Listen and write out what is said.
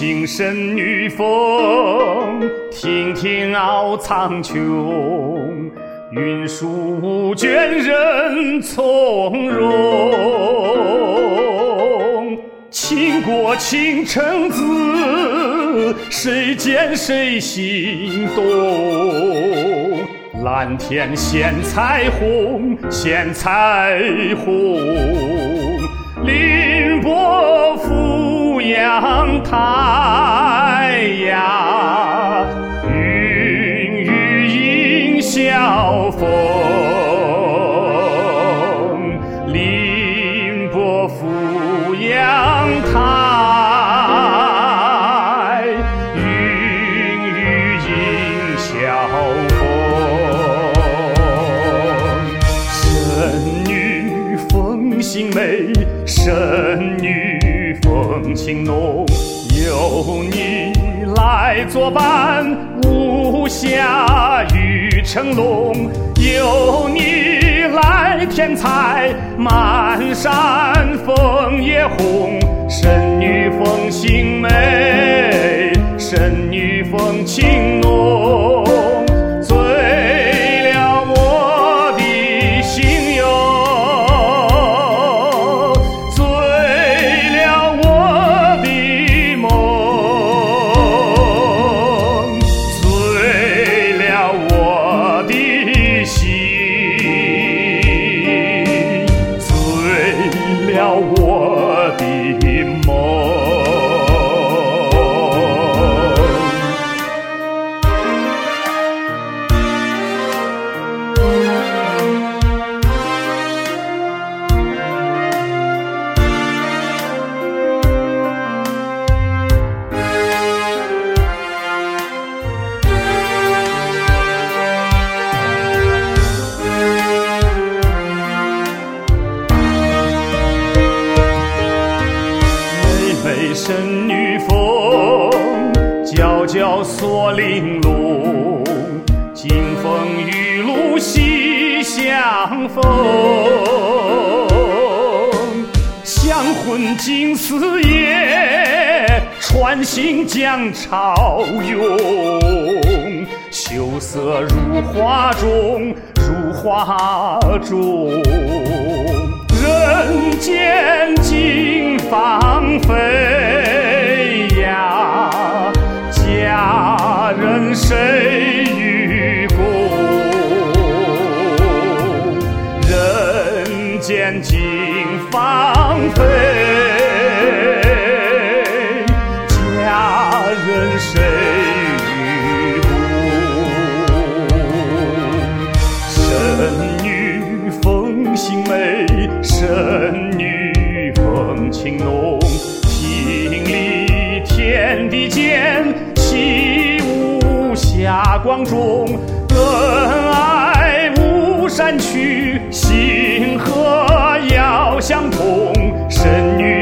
听神女风，听听敖苍穹，云舒卷人从容。倾国倾城字，谁见谁心动？蓝天现彩虹，现彩虹。凌波俯仰台呀，云雨映晓风。凌波俯仰台，云雨映晓风。神女风行美，神女风情浓，有你来作伴，巫峡玉成龙，有你来添彩，满山枫叶红。神女风行美，神女风情浓，醉了我的心哟，醉了我的梦，醉了我的心，醉了我的梦。神女风，皎皎锁玲珑，金风玉露喜相逢。香魂金丝夜，穿行江潮涌。羞涩如画中，如画中。人间尽芳菲呀，佳人谁与共？人间尽芳菲，佳人谁与共？神女风行美，神女风情浓，听里天地间，起舞霞光中。恩爱无山去，心和要相通。神女